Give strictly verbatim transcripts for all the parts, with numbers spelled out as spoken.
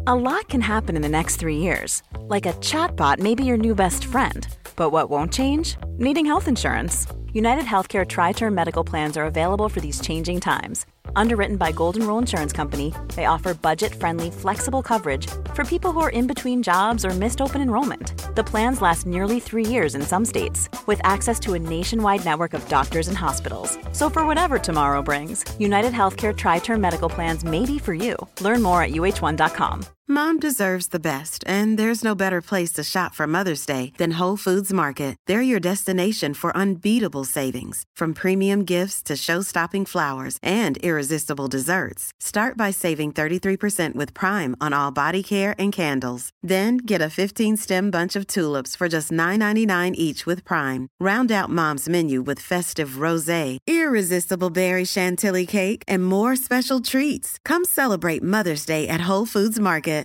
A lot can happen in the next three years. Like a chatbot may be your new best friend. But what won't change? Needing health insurance. United Healthcare Tri-Term Medical Plans are available for these changing times. Underwritten by Golden Rule Insurance Company, they offer budget-friendly, flexible coverage for people who are in between jobs or missed open enrollment. The plans last nearly three years in some states, with access to a nationwide network of doctors and hospitals. So for whatever tomorrow brings, United Healthcare Tri-Term Medical Plans may be for you. Learn more at U H one dot com. Mom deserves the best, and there's no better place to shop for Mother's Day than Whole Foods Market. They're your destination for unbeatable savings, from premium gifts to show-stopping flowers and irresistible desserts. Start by saving thirty-three percent with Prime on all body care and candles. Then get a fifteen-stem bunch of tulips for just nine ninety-nine each with Prime. Round out Mom's menu with festive rosé, irresistible berry chantilly cake, and more special treats. Come celebrate Mother's Day at Whole Foods Market.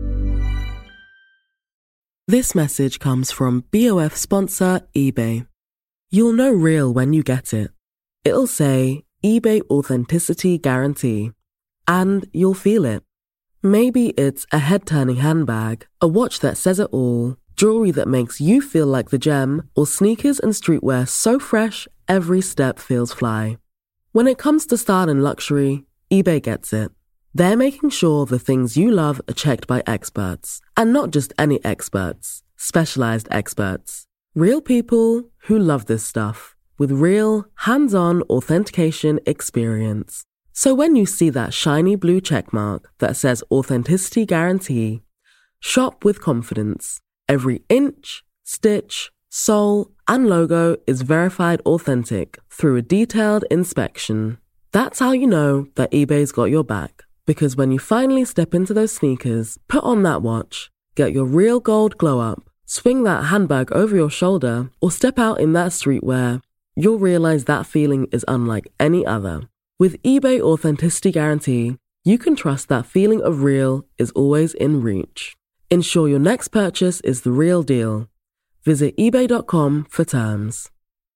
This message comes from B O F sponsor eBay. You'll know real when you get it. It'll say eBay Authenticity Guarantee. And you'll feel it. Maybe it's a head-turning handbag, a watch that says it all, jewelry that makes you feel like the gem, or sneakers and streetwear so fresh every step feels fly. When it comes to style and luxury, eBay gets it. They're making sure the things you love are checked by experts. And not just any experts, specialized experts. Real people who love this stuff, with real, hands-on authentication experience. So when you see that shiny blue checkmark that says Authenticity Guarantee, shop with confidence. Every inch, stitch, sole, and logo is verified authentic through a detailed inspection. That's how you know that eBay's got your back. Because when you finally step into those sneakers, put on that watch, get your real gold glow up, swing that handbag over your shoulder, or step out in that streetwear, you'll realize that feeling is unlike any other. With eBay Authenticity Guarantee, you can trust that feeling of real is always in reach. Ensure your next purchase is the real deal. Visit ebay dot com for terms.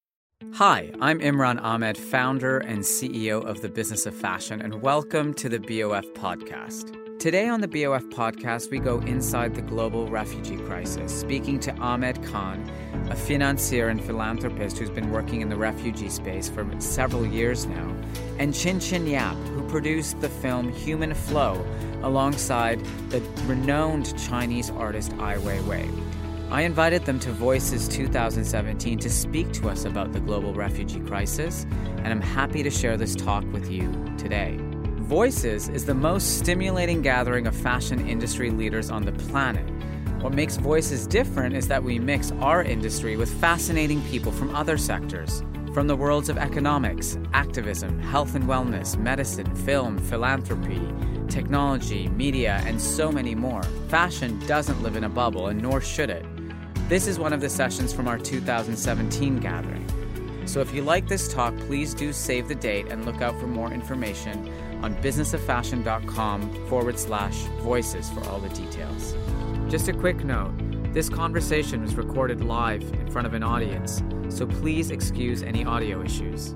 Hi, I'm Imran Ahmed, founder and C E O of the Business of Fashion, and welcome to the B O F Podcast. Today on the B O F Podcast, we go inside the global refugee crisis, speaking to Ahmed Khan, a financier and philanthropist who's been working in the refugee space for several years now, and Chin Chin Yap, who produced the film Human Flow alongside the renowned Chinese artist Ai Weiwei. I invited them to Voices two thousand seventeen to speak to us about the global refugee crisis, and I'm happy to share this talk with you today. Voices is the most stimulating gathering of fashion industry leaders on the planet. What makes Voices different is that we mix our industry with fascinating people from other sectors, from the worlds of economics, activism, health and wellness, medicine, film, philanthropy, technology, media, and so many more. Fashion doesn't live in a bubble, and nor should it. This is one of the sessions from our two thousand seventeen gathering. So if you like this talk, please do save the date and look out for more information on businessoffashion.com forward slash voices for all the details. Just a quick note, this conversation was recorded live in front of an audience, so please excuse any audio issues.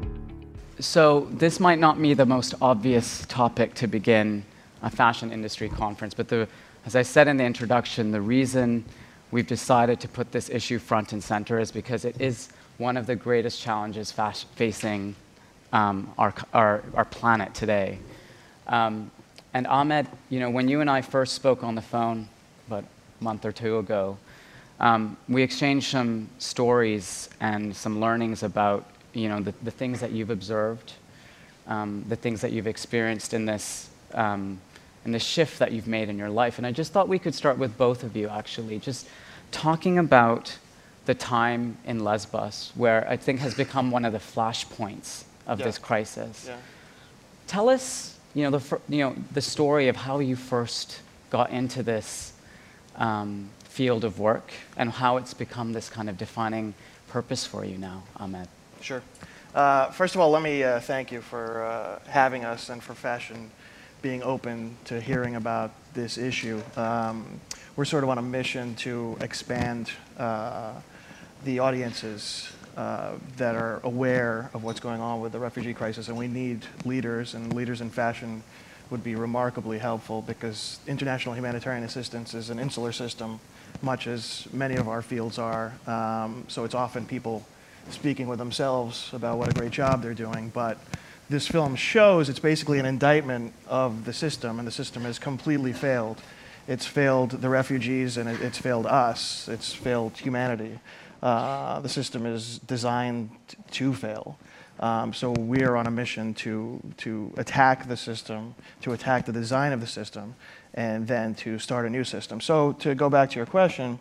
So this might not be the most obvious topic to begin a fashion industry conference, but the, as I said in the introduction, the reason we've decided to put this issue front and center is because it is one of the greatest challenges fas- facing um, our, our, our planet today. Um, and Ahmed, you know, when you and I first spoke on the phone about a month or two ago, um, we exchanged some stories and some learnings about, you know, the, the things that you've observed, um, the things that you've experienced in this um, and the shift that you've made in your life. And I just thought we could start with both of you, actually, just talking about the time in Lesbos, where I think has become one of the flashpoints of yeah. this crisis. Yeah. Tell us, you know, the you know the story of how you first got into this um, field of work and how it's become this kind of defining purpose for you now, Ahmed. Sure. Uh, first of all, let me uh, thank you for uh, having us and for Fashion being open to hearing about this issue. Um, we're sort of on a mission to expand uh, the audiences uh, that are aware of what's going on with the refugee crisis, and we need leaders and leaders in fashion would be remarkably helpful, because international humanitarian assistance is an insular system, much as many of our fields are. Um, so it's often people speaking with themselves about what a great job they're doing. But this film shows it's basically an indictment of the system, and the system has completely failed. It's failed the refugees, and it, it's failed us. It's failed humanity. Uh, the system is designed to fail. Um, so we are on a mission to, to attack the system, to attack the design of the system, and then to start a new system. So to go back to your question,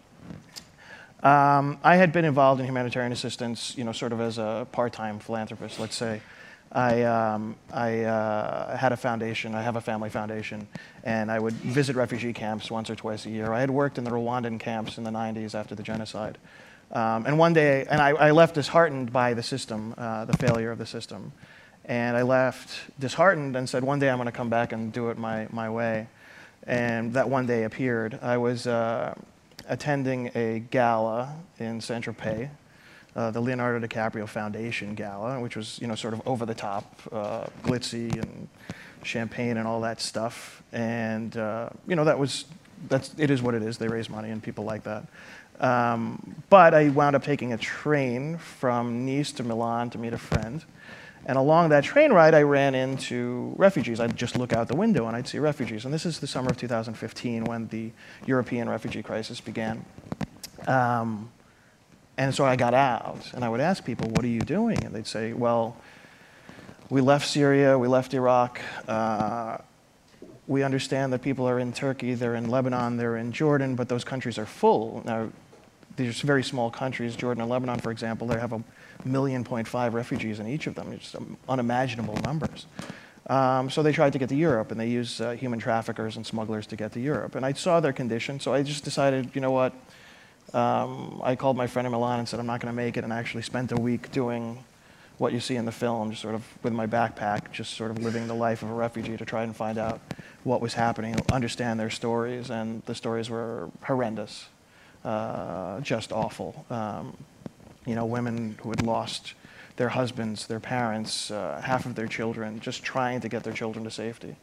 um, I had been involved in humanitarian assistance, you know, sort of as a part-time philanthropist, let's say. I, um, I uh, had a foundation, I have a family foundation, and I would visit refugee camps once or twice a year. I had worked in the Rwandan camps in the nineties after the genocide. Um, and one day, and I, I left disheartened by the system, uh, the failure of the system. And I left disheartened and said, one day I'm going to come back and do it my, my way. And that one day appeared. I was uh, attending a gala in Saint-Tropez, uh, the Leonardo DiCaprio Foundation Gala, which was, you know, sort of over the top, uh, glitzy and champagne and all that stuff. And, uh, you know, that was, that's, it is what it is. They raise money and people like that. Um, but I wound up taking a train from Nice to Milan to meet a friend. And along that train ride, I ran into refugees. I'd just look out the window and I'd see refugees. And this is the summer of two thousand fifteen, when the European refugee crisis began. Um, and so I got out, and I would ask people, what are you doing? And they'd say, well, we left Syria, we left Iraq. Uh, we understand that people are in Turkey, they're in Lebanon, they're in Jordan, but those countries are full. Now, these are very small countries, Jordan and Lebanon, for example, they have a million point five refugees in each of them. It's unimaginable numbers. Um, so they tried to get to Europe, and they use uh, human traffickers and smugglers to get to Europe. And I saw their condition, so I just decided, you know what, um, I called my friend in Milan and said, I'm not going to make it, and I actually spent a week doing what you see in the film, just sort of with my backpack, just sort of living the life of a refugee to try and find out what was happening, understand their stories, and the stories were horrendous, uh, just awful. Um, you know, women who had lost their husbands, their parents, uh, half of their children, just trying to get their children to safety.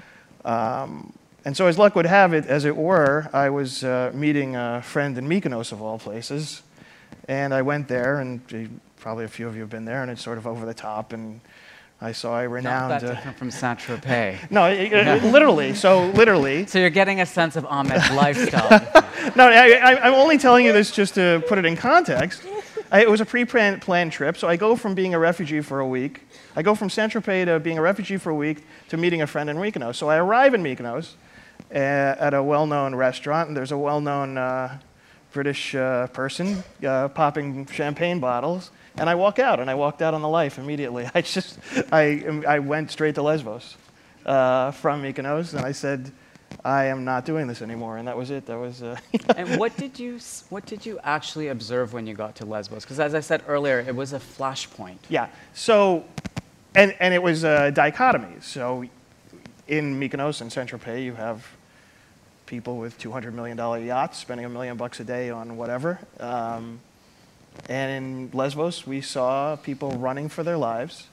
Um, and so as luck would have it, as it were, I was uh, meeting a friend in Mykonos, of all places, and I went there, and he, probably a few of you have been there, and it's sort of over the top, and I saw a renowned... Not that different from Saint-Tropez. No, it, it, literally, so literally. So you're getting a sense of Ahmed's lifestyle. No, I, I, I'm only telling you this just to put it in context. I, it was a pre-planned trip, so I go from being a refugee for a week, I go from Saint-Tropez to being a refugee for a week to meeting a friend in Mykonos. So I arrive in Mykonos uh, at a well-known restaurant, and there's a well-known uh, British uh, person uh, popping champagne bottles. And I walk out, and I walked out on the life immediately. I just, I, I went straight to Lesbos uh, from Mykonos, and I said, I am not doing this anymore, and that was it. That was. Uh, And what did you, what did you actually observe when you got to Lesbos? Because as I said earlier, it was a flashpoint. Yeah. So, and and it was a dichotomy. So, in Mykonos and Saint-Tropez, you have people with two hundred million dollar yachts spending a million bucks a day on whatever. Um, And in Lesbos, we saw people running for their lives,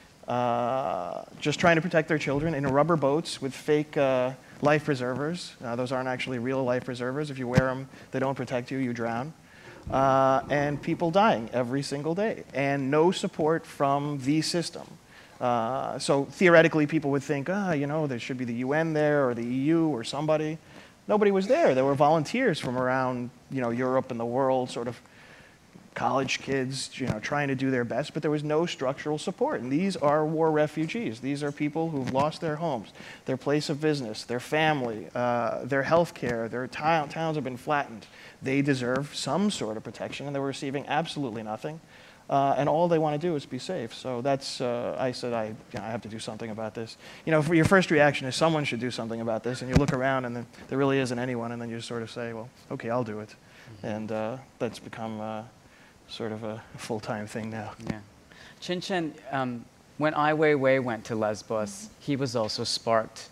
uh, just trying to protect their children in rubber boats with fake uh, life preservers. Uh, those aren't actually real life preservers. If you wear them, they don't protect you, you drown. Uh, and people dying every single day, and no support from the system. Uh, so theoretically, people would think, ah, you know, there should be the U N there, or the E U, or somebody. Nobody was there. There were volunteers from around, you know, Europe and the world, sort of college kids, you know, trying to do their best, but there was no structural support. And these are war refugees. These are people who've lost their homes, their place of business, their family, uh, their health care, their town, towns have been flattened. They deserve some sort of protection, and they were receiving absolutely nothing. Uh, and all they want to do is be safe. So that's, uh, I said, I, you know, I have to do something about this. You know, for your first reaction is someone should do something about this, and you look around and then there really isn't anyone, and then you sort of say, well, okay, I'll do it. Mm-hmm. And uh, that's become uh, sort of a full-time thing now. Yeah. Chin Chin, um, when Ai Weiwei went to Lesbos, he was also sparked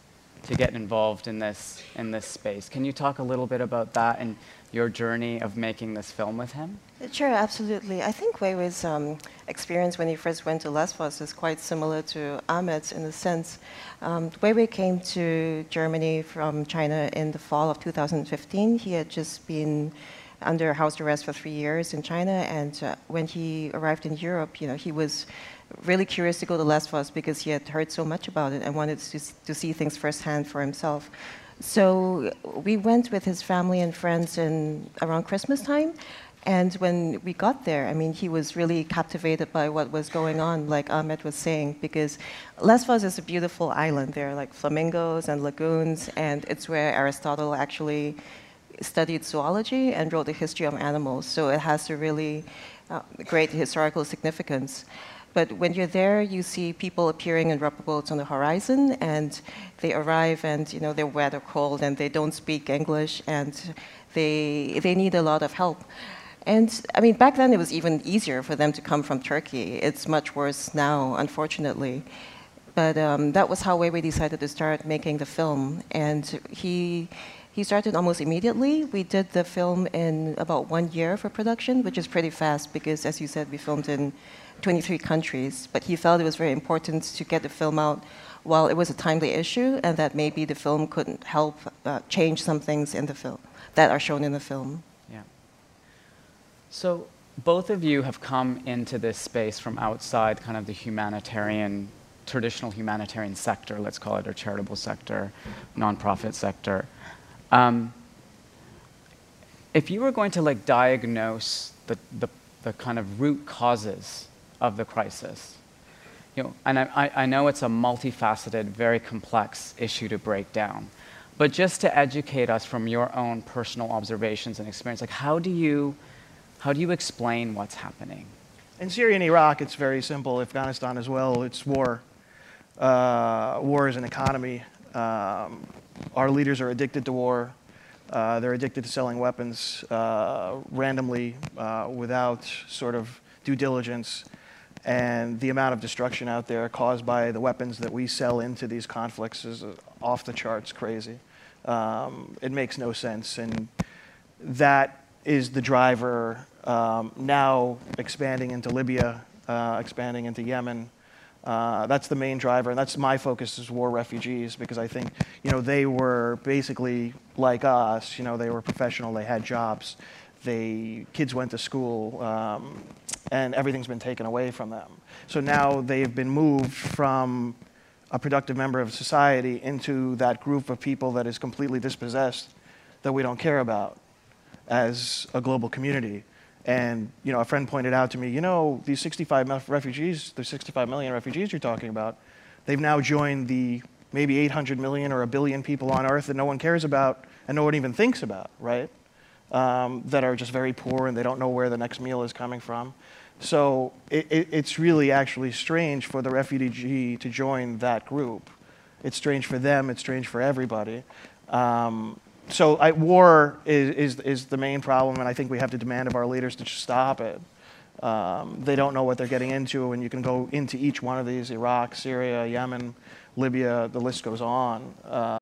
to get involved in this in this space. Can you talk a little bit about that and your journey of making this film with him? Sure, absolutely. I think Weiwei's um, experience when he first went to Lesbos is quite similar to Ahmed's in the sense. Um, Weiwei came to Germany from China in the fall of two thousand fifteen. He had just been under house arrest for three years in China, and uh, when he arrived in Europe, you know, he was really curious to go to Lesbos because he had heard so much about it and wanted to, to see things firsthand for himself. So we went with his family and friends in around Christmas time, and when we got there, I mean, he was really captivated by what was going on, like Ahmed was saying, because Lesbos is a beautiful island. There are like flamingos and lagoons, and it's where Aristotle actually studied zoology and wrote the history of animals, so it has a really uh, great historical significance. But when you're there, you see people appearing in rubber boats on the horizon, and they arrive and, you know, they're wet or cold and they don't speak English, and they they need a lot of help. And I mean, back then it was even easier for them to come from Turkey. It's much worse now, unfortunately. But um, that was how Weiwei decided to start making the film. And he he started almost immediately. We did the film in about one year for production, which is pretty fast because, as you said, we filmed in twenty-three countries, but he felt it was very important to get the film out while it was a timely issue, and that maybe the film could help uh, change some things in the film that are shown in the film. Yeah. So both of you have come into this space from outside kind of the humanitarian, traditional humanitarian sector, let's call it, or charitable sector, nonprofit sector. Um, if you were going to like diagnose the, the, the kind of root causes of the crisis, you know, and I, I know it's a multifaceted, very complex issue to break down, but just to educate us from your own personal observations and experience, like how do you, how do you explain what's happening? In Syria and Iraq, it's very simple. Afghanistan as well, it's war. Uh, war is an economy. Um, our leaders are addicted to war. Uh, they're addicted to selling weapons uh, randomly uh, without sort of due diligence. And the amount of destruction out there caused by the weapons that we sell into these conflicts is off the charts crazy. Um, it makes no sense. And that is the driver um, now expanding into Libya, uh, expanding into Yemen. Uh, that's the main driver, and that's my focus is war refugees, because I think, you know, they were basically like us. You know, they were professional, they had jobs, they kids went to school, um, and everything's been taken away from them. So now they've been moved from a productive member of society into that group of people that is completely dispossessed, that we don't care about as a global community. And, you know, a friend pointed out to me, you know, these sixty-five refugees, the sixty-five million refugees you're talking about, they've now joined the maybe eight hundred million or a billion people on Earth that no one cares about and no one even thinks about, right? Um, that are just very poor and they don't know where the next meal is coming from. So it, it, it's really actually strange for the refugee to join that group. It's strange for them, it's strange for everybody. Um, So I, war is, is, is the main problem, and I think we have to demand of our leaders to stop it. Um, they don't know what they're getting into, and you can go into each one of these, Iraq, Syria, Yemen, Libya, the list goes on. Uh,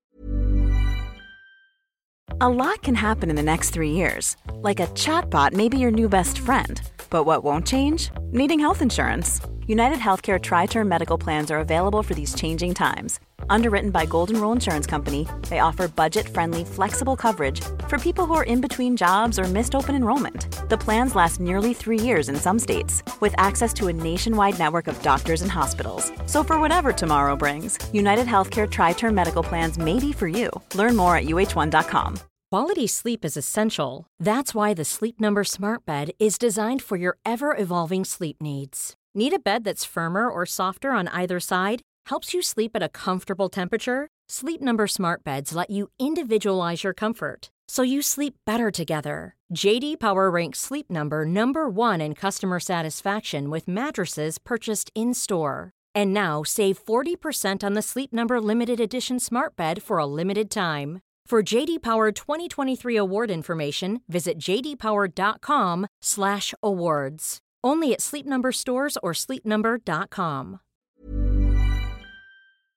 A lot can happen in the next three years. Like a chatbot may be your new best friend. But what won't change? Needing health insurance. United Healthcare Tri-Term Medical Plans are available for these changing times. Underwritten by Golden Rule Insurance Company, they offer budget-friendly, flexible coverage for people who are in between jobs or missed open enrollment. The plans last nearly three years in some states, with access to a nationwide network of doctors and hospitals. So for whatever tomorrow brings, United Healthcare Tri-Term Medical Plans may be for you. Learn more at U H one dot com. Quality sleep is essential. That's why the Sleep Number Smart Bed is designed for your ever-evolving sleep needs. Need a bed that's firmer or softer on either side? Helps you sleep at a comfortable temperature? Sleep Number Smart Beds let you individualize your comfort, so you sleep better together. J D Power ranks Sleep Number number one in customer satisfaction with mattresses purchased in-store. And now save forty percent on the Sleep Number Limited Edition Smart Bed for a limited time. For J D Power twenty twenty-three award information, visit j d power dot com slash awards. Only at Sleep Number stores or sleep number dot com.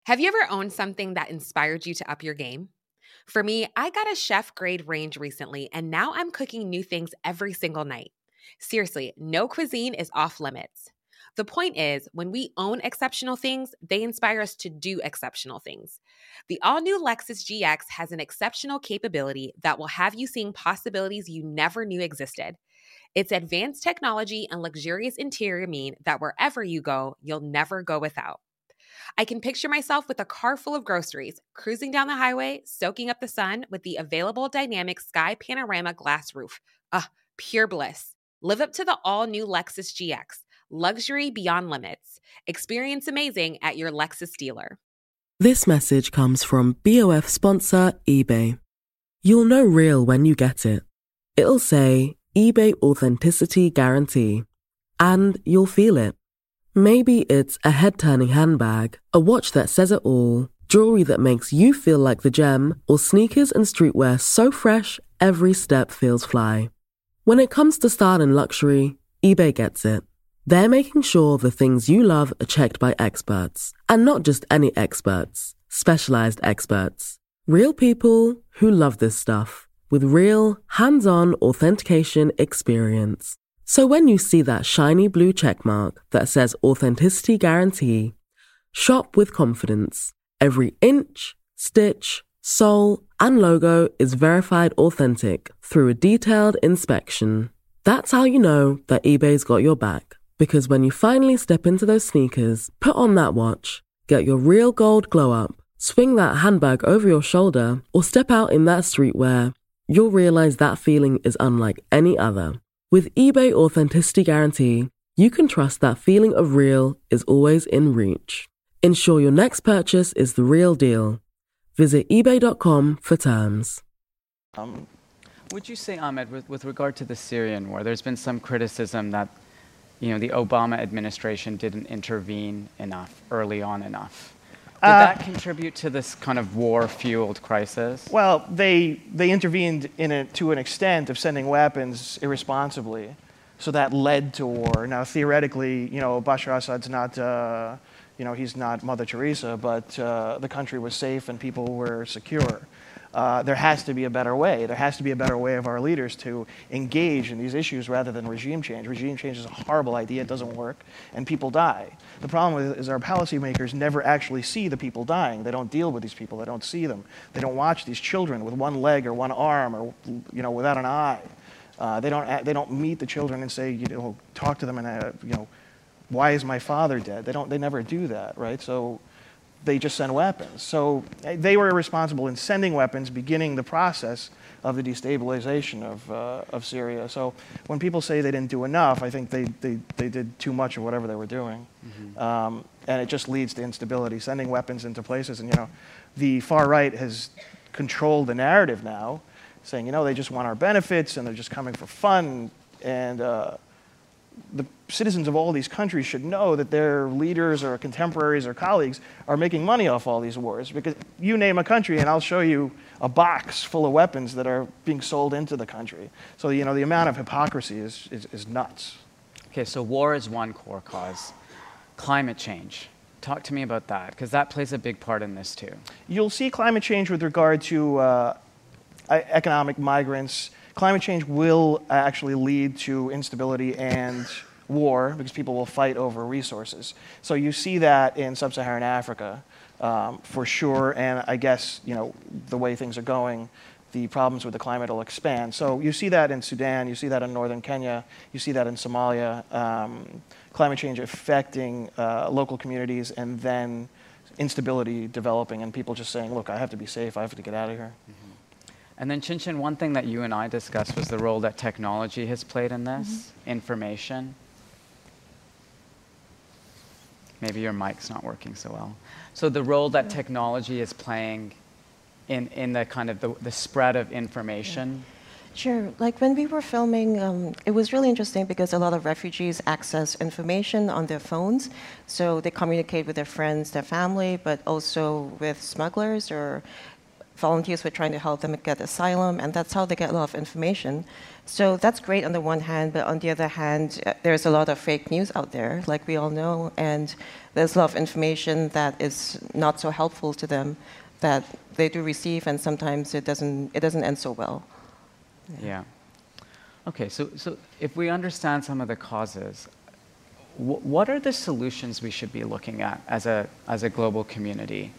Have you ever owned something that inspired you to up your game? For me, I got a chef-grade range recently, and now I'm cooking new things every single night. Seriously, no cuisine is off limits. The point is, when we own exceptional things, they inspire us to do exceptional things. The all-new Lexus G X has an exceptional capability that will have you seeing possibilities you never knew existed. Its advanced technology and luxurious interior mean that wherever you go, you'll never go without. I can picture myself with a car full of groceries, cruising down the highway, soaking up the sun with the available dynamic sky panorama glass roof. Ugh, pure bliss. Live up to the all-new Lexus G X. Luxury beyond limits. Experience amazing at your Lexus dealer. This message comes from B O F sponsor eBay. You'll know real when you get it. It'll say eBay Authenticity Guarantee. And you'll feel it. Maybe it's a head-turning handbag, a watch that says it all, jewelry that makes you feel like the gem, or sneakers and streetwear so fresh every step feels fly. When it comes to style and luxury, eBay gets it. They're making sure the things you love are checked by experts. And not just any experts, specialized experts. Real people who love this stuff, with real, hands-on authentication experience. So when you see that shiny blue checkmark that says Authenticity Guarantee, shop with confidence. Every inch, stitch, sole, and logo is verified authentic through a detailed inspection. That's how you know that eBay's got your back. Because when you finally step into those sneakers, put on that watch, get your real gold glow up, swing that handbag over your shoulder, or step out in that streetwear, you'll realize that feeling is unlike any other. With eBay Authenticity Guarantee, you can trust that feeling of real is always in reach. Ensure your next purchase is the real deal. Visit ebay dot com for terms. Um, would you say, Ahmed, with, with regard to the Syrian war, there's been some criticism that you know, the Obama administration didn't intervene enough, early on enough. Did uh, that contribute to this kind of war-fueled crisis? Well, they they intervened in it to an extent of sending weapons irresponsibly, so that led to war. Now, theoretically, you know, Bashar Assad's not, uh, you know, he's not Mother Teresa, but uh, the country was safe and people were secure. Uh, there has to be a better way. There has to be a better way of our leaders to engage in these issues rather than regime change. Regime change is a horrible idea. It doesn't work, and people die. The problem is our policymakers never actually see the people dying. They don't deal with these people. They don't see them. They don't watch these children with one leg or one arm or, you know, without an eye. Uh, they don't. They don't meet the children and say, you know, talk to them and, uh, you know, why is my father dead? They don't. They never do that, right? So they just send weapons. So they were responsible in sending weapons, beginning the process of the destabilization of, uh, of Syria. So when people say they didn't do enough, I think they, they, they did too much of whatever they were doing. Mm-hmm. um, and it just leads to instability, sending weapons into places. And, you know, the far right has controlled the narrative now, saying, you know, they just want our benefits and they're just coming for fun. And uh, the citizens of all these countries should know that their leaders or contemporaries or colleagues are making money off all these wars. Because you name a country and I'll show you a box full of weapons that are being sold into the country. So, you know, the amount of hypocrisy is, is, is nuts. Okay, so war is one core cause. Climate change. Talk to me about that, because that plays a big part in this too. You'll see climate change with regard to uh, economic migrants. Climate change will actually lead to instability and war because people will fight over resources. So you see that in sub-Saharan Africa um, for sure, and I guess, you know, the way things are going, the problems with the climate will expand. So you see that in Sudan, you see that in northern Kenya, you see that in Somalia, um, climate change affecting uh, local communities and then instability developing and people just saying, look, I have to be safe, I have to get out of here. Mm-hmm. And then, Chin-Chin, one thing that you and I discussed was the role that technology has played in this, mm-hmm. information. Maybe your mic's not working so well. So the role that technology is playing in, in the kind of the, the spread of information. Yeah. Sure. Like when we were filming, um, it was really interesting because a lot of refugees access information on their phones. So they communicate with their friends, their family, but also with smugglers or volunteers were trying to help them get asylum, and that's how they get a lot of information. So that's great on the one hand, but on the other hand, uh, there's a lot of fake news out there, like we all know, and there's a lot of information that is not so helpful to them that they do receive, and sometimes it doesn't it doesn't end so well. Yeah. yeah. Okay, so so if we understand some of the causes, wh- what are the solutions we should be looking at as a as a global community?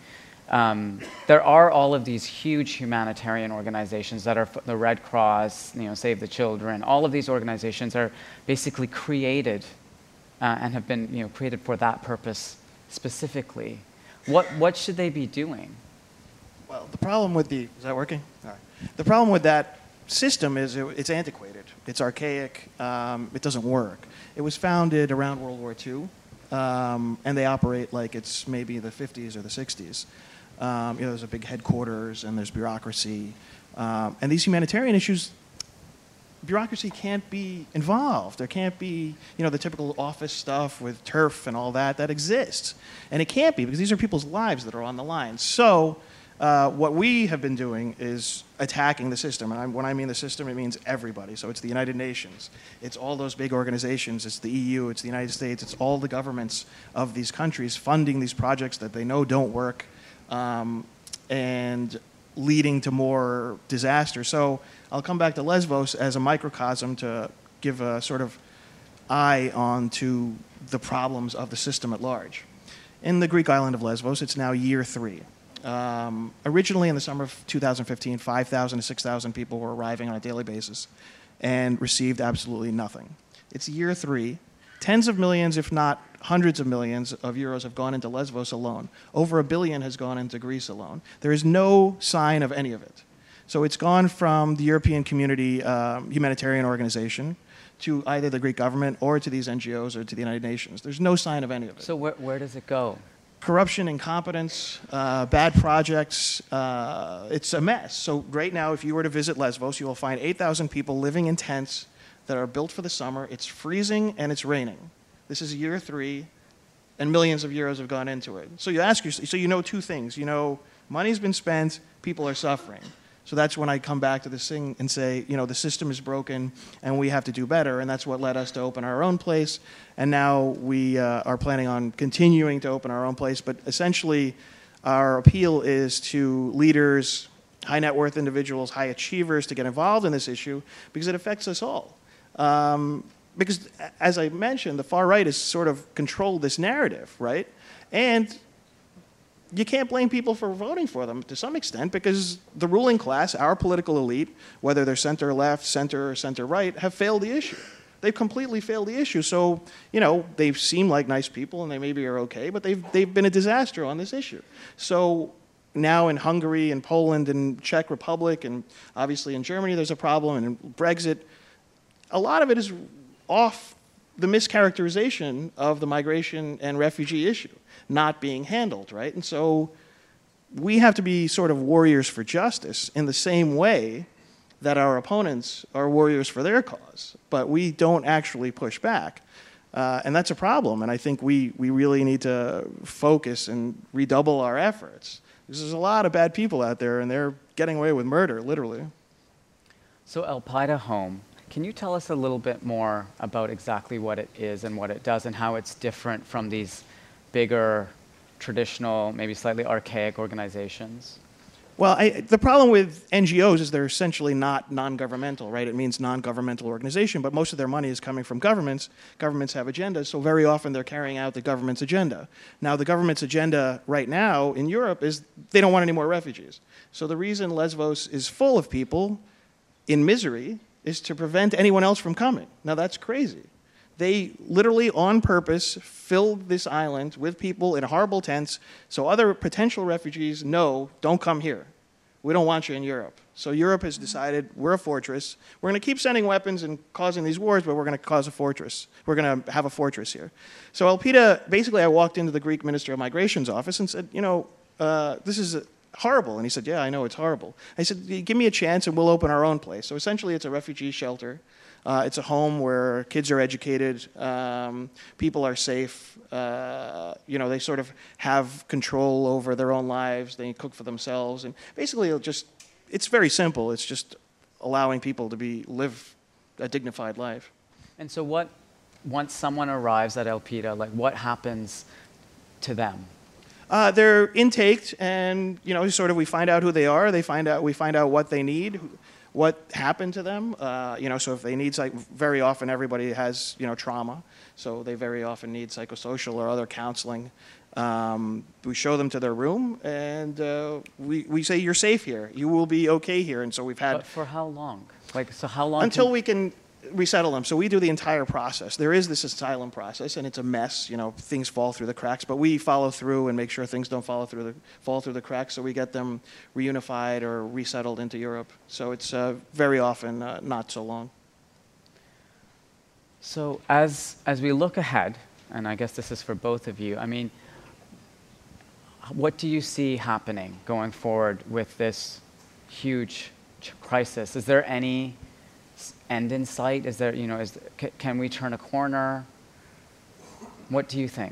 Um, there are all of these huge humanitarian organizations that are f- the Red Cross, you know, Save the Children. All of these organizations are basically created uh, and have been, you know, created for that purpose specifically. What what should they be doing? Well, the problem with the is that working? All right. The problem with that system is it, it's antiquated. It's archaic. Um, it doesn't work. It was founded around World War Two, um, and they operate like it's maybe the fifties or the sixties. Um, you know, there's a big headquarters and there's bureaucracy. Um, and these humanitarian issues, bureaucracy can't be involved. There can't be, you know, the typical office stuff with turf and all that that exists. And it can't be because these are people's lives that are on the line. So uh, what we have been doing is attacking the system. And I'm, when I mean the system, it means everybody. So it's the United Nations. It's all those big organizations. It's the E U. It's the United States. It's all the governments of these countries funding these projects that they know don't work. Um, and leading to more disaster. So I'll come back to Lesbos as a microcosm to give a sort of eye onto the problems of the system at large. In the Greek island of Lesbos, it's now year three. Um, originally in the summer of two thousand fifteen, five thousand to six thousand people were arriving on a daily basis and received absolutely nothing. It's year three. Tens of millions, if not hundreds of millions of euros have gone into Lesbos alone. Over a billion has gone into Greece alone. There is no sign of any of it. So it's gone from the European Community um, Humanitarian Organization to either the Greek government or to these N G Os or to the United Nations. There's no sign of any of it. So where, where does it go? Corruption, incompetence, uh, bad projects. Uh, it's a mess. So right now, if you were to visit Lesbos, you will find eight thousand people living in tents that are built for the summer. It's freezing and it's raining. This is year three, and millions of euros have gone into it. So you ask yourself, so you know two things. You know, money's been spent, people are suffering. So that's when I come back to this thing and say, you know, the system is broken and we have to do better. And that's what led us to open our own place. And now we uh, are planning on continuing to open our own place. But essentially, our appeal is to leaders, high net worth individuals, high achievers to get involved in this issue because it affects us all. Um, because, as I mentioned, the far right has sort of controlled this narrative, right? And you can't blame people for voting for them to some extent because the ruling class, our political elite, whether they're center left, center, or center right, have failed the issue. They've completely failed the issue. So, you know, they seem like nice people and they maybe are okay, but they've, they've been a disaster on this issue. So now in Hungary and Poland and Czech Republic and obviously in Germany there's a problem, and in Brexit, a lot of it is off the mischaracterization of the migration and refugee issue not being handled, right? And so we have to be sort of warriors for justice in the same way that our opponents are warriors for their cause, but we don't actually push back. Uh, and that's a problem, and I think we, we really need to focus and redouble our efforts. Because there's a lot of bad people out there, and they're getting away with murder, literally. So Elpida Home, can you tell us a little bit more about exactly what it is and what it does and how it's different from these bigger, traditional, maybe slightly archaic organizations? Well, I, the problem with N G Os is they're essentially not non-governmental, right? It means non-governmental organization, but most of their money is coming from governments. Governments have agendas, so very often they're carrying out the government's agenda. Now, the government's agenda right now in Europe is they don't want any more refugees. So the reason Lesbos is full of people in misery is to prevent anyone else from coming. Now, that's crazy. They literally, on purpose, filled this island with people in horrible tents so other potential refugees know, don't come here. We don't want you in Europe. So Europe has decided we're a fortress. We're going to keep sending weapons and causing these wars, but we're going to cause a fortress. We're going to have a fortress here. So Elpida, basically I walked into the Greek Minister of Migration's office and said, you know, uh, this is a, horrible. And he said, yeah, I know it's horrible. I said, give me a chance and we'll open our own place. So essentially it's a refugee shelter. Uh, it's a home where kids are educated, um, people are safe. Uh, you know, they sort of have control over their own lives. They cook for themselves, and basically, it'll just it's very simple. It's just allowing people to be live a dignified life. And so, what once someone arrives at Elpida, like what happens to them? Uh, they're intaked, and you know, sort of, we find out who they are. They find out we find out what they need, what happened to them. Uh, you know, so if they need, like, very often everybody has, you know, trauma, so they very often need psychosocial or other counseling. Um, we show them to their room, and uh, we we say, you're safe here. You will be okay here. And so we've had. But for how long? Like, so how long? Until can... we can resettle them. So we do the entire process. There is this asylum process, and it's a mess. You know, things fall through the cracks, but we follow through and make sure things don't fall through the fall through the cracks. So we get them reunified or resettled into Europe. So it's uh, very often uh, not so long. So as as we look ahead, and I guess this is for both of you, I mean, what do you see happening going forward with this huge crisis? Is there any end in sight? Is there, you know, is can we turn a corner? What do you think?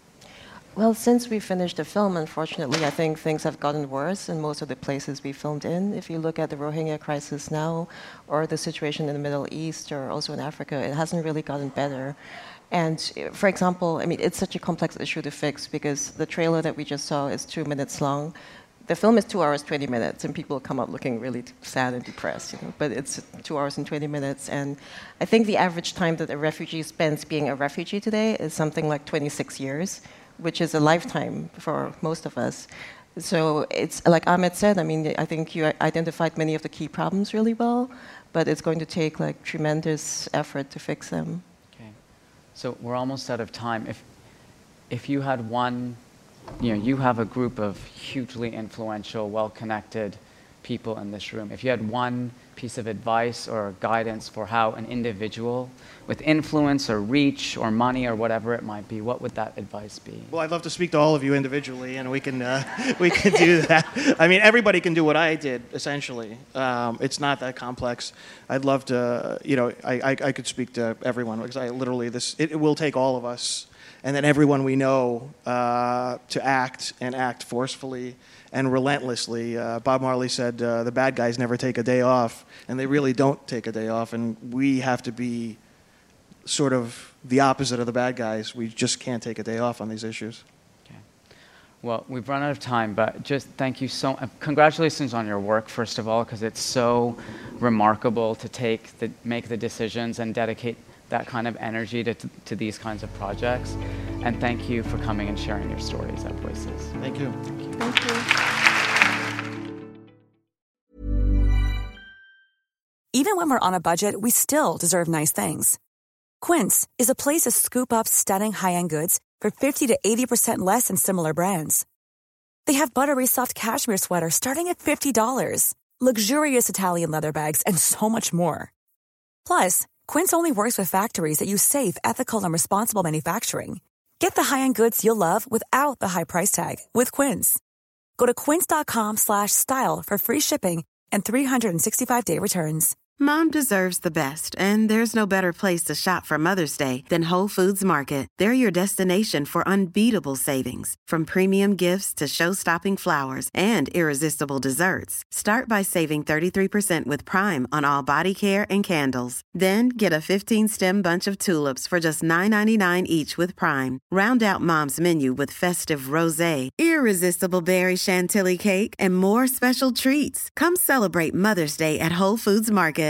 Well, since we finished the film, unfortunately, I think things have gotten worse in most of the places we filmed in. If you look at the Rohingya crisis now, or the situation in the Middle East, or also in Africa, it hasn't really gotten better. And for example, I mean, it's such a complex issue to fix because the trailer that we just saw is two minutes long. The film is two hours, twenty minutes, and people come out looking really sad and depressed, you know, but it's two hours and twenty minutes. And I think the average time that a refugee spends being a refugee today is something like twenty-six years, which is a lifetime for most of us. So it's, like Ahmed said, I mean, I think you identified many of the key problems really well, but it's going to take like tremendous effort to fix them. Okay. So we're almost out of time. If, if you had one, you know, you have a group of hugely influential, well-connected people in this room. If you had one piece of advice or guidance for how an individual with influence or reach or money or whatever it might be, what would that advice be? Well, I'd love to speak to all of you individually, and we can uh, we can do that. I mean, everybody can do what I did, essentially. Um, it's not that complex. I'd love to, you know, I, I, I could speak to everyone, because I literally, this, it, it will take all of us, and then everyone we know, uh, to act, and act forcefully and relentlessly. Uh, Bob Marley said, uh, the bad guys never take a day off, and they really don't take a day off, and we have to be sort of the opposite of the bad guys. We just can't take a day off on these issues. Okay. Well, we've run out of time, but just thank you so much. Congratulations on your work, first of all, because it's so remarkable to take the, make the decisions and dedicate that kind of energy to, to, to these kinds of projects. And thank you for coming and sharing your stories at Voices. Thank you. Thank you. Thank you. Even when we're on a budget, we still deserve nice things. Quince is a place to scoop up stunning high-end goods for fifty to eighty percent less than similar brands. They have buttery soft cashmere sweaters starting at fifty dollars, luxurious Italian leather bags, and so much more. Plus, Quince only works with factories that use safe, ethical, and responsible manufacturing. Get the high-end goods you'll love without the high price tag with Quince. Go to quince.com slash style for free shipping and three sixty-five day returns. Mom deserves the best, and there's no better place to shop for Mother's Day than Whole Foods Market. They're your destination for unbeatable savings, from premium gifts to show-stopping flowers and irresistible desserts. Start by saving thirty-three percent with Prime on all body care and candles. Then get a fifteen-stem bunch of tulips for just nine ninety-nine each with Prime. Round out Mom's menu with festive rosé, irresistible berry chantilly cake, and more special treats. Come celebrate Mother's Day at Whole Foods Market.